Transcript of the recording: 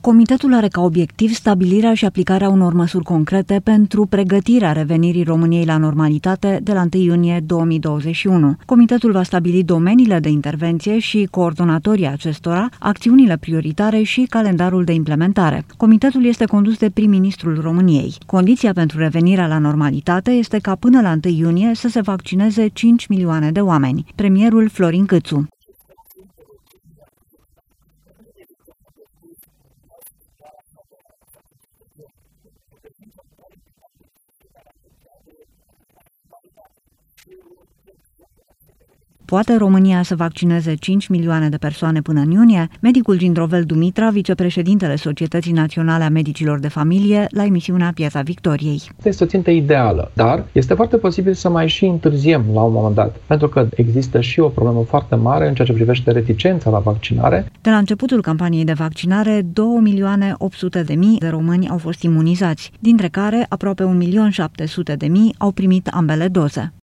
Comitetul are ca obiectiv stabilirea și aplicarea unor măsuri concrete pentru pregătirea revenirii României la normalitate de la 1 iunie 2021. Comitetul va stabili domeniile de intervenție și coordonatorii acestora, acțiunile prioritare și calendarul de implementare. Comitetul este condus de prim-ministrul României. Condiția pentru revenirea la normalitate este ca până la 1 iunie să se vaccineze 5 milioane de oameni. Premierul Florin Câțu. Poate România să vaccineze 5 milioane de persoane până în iunie? Medicul Gindrovel Dumitra, vicepreședintele Societății Naționale a Medicilor de Familie, la emisiunea Piața Victoriei. Este o țintă ideală, dar este foarte posibil să mai și întârziem la un moment dat, pentru că există și o problemă foarte mare în ceea ce privește reticența la vaccinare. De la începutul campaniei de vaccinare, 2.800.000 de români au fost imunizați, dintre care aproape 1.700.000 au primit ambele doze.